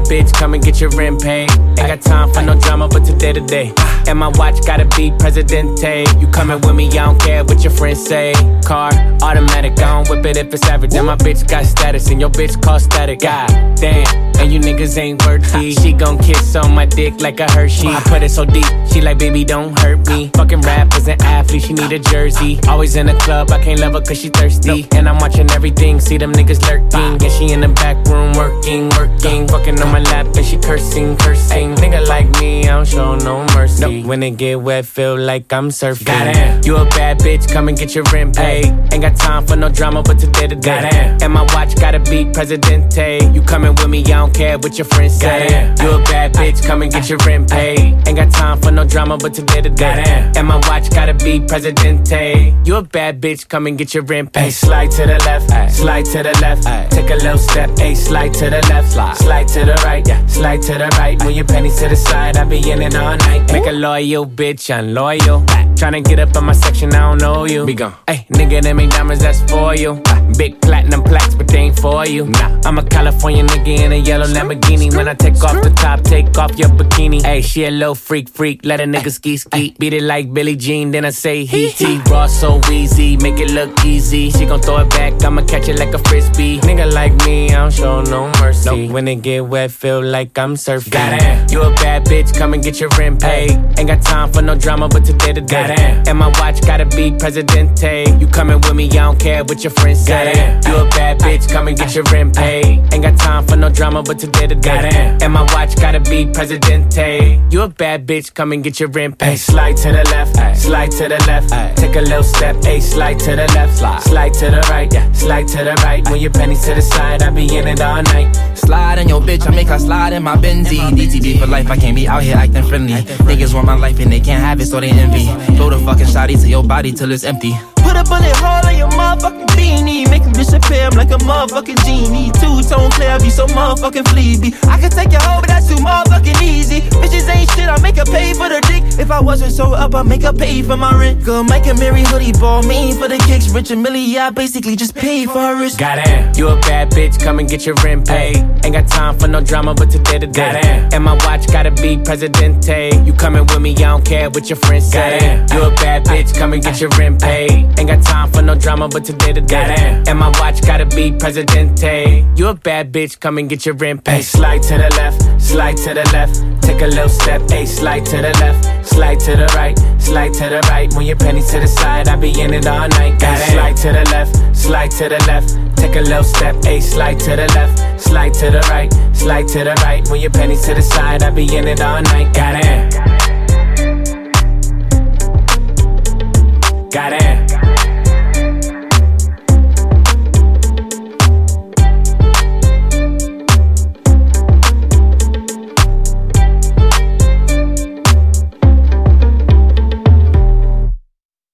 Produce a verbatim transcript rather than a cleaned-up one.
bad bitch, come and get your rent paid. Ain't got time for no drama, but today to day. And my watch gotta be Presidente. You coming with me, I don't care what your friends say. Car, automatic, I don't whip it if it's average. And my bitch got status, and your bitch call static. God damn, and you niggas ain't worthy. She gon' kiss on my dick like a Hershey. I put it so deep, she like, baby, don't hurt me. Fucking rappers and athletes, she need a jersey. Always in the club, I can't love her cause she thirsty. And I'm watching everything, see them niggas lurking. And she in the back room working, working. Fucking on my lap and she cursing, cursing. Nigga like me, I don't show no mercy. When it get wet, feel like I'm surfing. Goddamn, you a bad bitch, come and get your rent paid. Ain't got time for no drama, but today to day. And my watch gotta be Presidente. You coming with me, I don't care what your friends say. You a bad bitch, come and get your rent paid. Ain't got time for no drama, but today to day. And my watch gotta be Presidente. You a bad bitch, come and get your rent paid. Slide to the left, slide to the left. Take a little step, ay, slide to the left, slide to the right, slide to the right. Move your pennies to the side, I be in it all night. Make a loyal bitch, I'm loyal. Tryna get up in my section, I don't know you. Be gone. Ay, nigga, them ain't diamonds, that's for you. Big platinum plaques, but they ain't for you. Nah, I'm a California nigga in a yellow Lamborghini. When I take off the top, take off your bikini. Ay, she a little freak, freak, let a nigga ski, ski. Beat it like Billie Jean, then I say he, he. Raw so easy, make it look easy. She gon' throw it back, I'ma catch it like a frisbee. Nigga like me, I don't show no mercy. When it get wet, feel like I'm surfing. Goddamn, you a bad bitch, come and get your rent paid. Ain't got time for no drama, but today to day. And my watch gotta be Presidente. You coming with me, I don't care what your friends say. You a bad bitch, come and get your rent paid. Ain't got time for no drama, but today to day. And my watch gotta be Presidente. You a bad bitch, come and get your rent paid. Slide to the left, slide to the left. Take a little step, ay, slide to the left, slide to the right, slide to the right. Move your pennies to the side, I be in it all night. Slide in your bitch, I make her slide in my Benzie. D T B for life, I can't be out here acting friendly. Niggas want my life and they can't have it, so they envy. Blow the fucking shotty to your body till it's empty. Put a bullet hole on your motherfucking beanie. Make him disappear, I'm like a motherfucking genie. Two-tone clear, be so motherfucking fleety. I can take you home, but that's too motherfucking easy. Bitches ain't shit, I make her pay for the dick. If I wasn't so up, I'd make her pay for my rent. Girl, Mike and Mary hoodie ball, mean for the kicks. Rich and Millie, I basically just pay for her wrist. Goddamn, you a bad bitch, come and get your rent paid. Ain't got time for no drama, but today to day. And my watch gotta be Presidente. You coming with me, I don't care what your friends say. You a bad bitch, come and get your rent paid. Ain't got time for no drama, but today to day. And my watch gotta be Presidente. You a bad bitch, come and get your rent paid. Slide to the left, slide to the left. Take a little step, ay, slide to the left, slide to the right, slide to the right. Move your pennies to the side, I be in it all night. Slide to the left, slide to the left. Take a little step, ay, slide to the left, slide to the right, slide to the right. Move your pennies to the side, I be in it all night. Goddamn. Goddamn.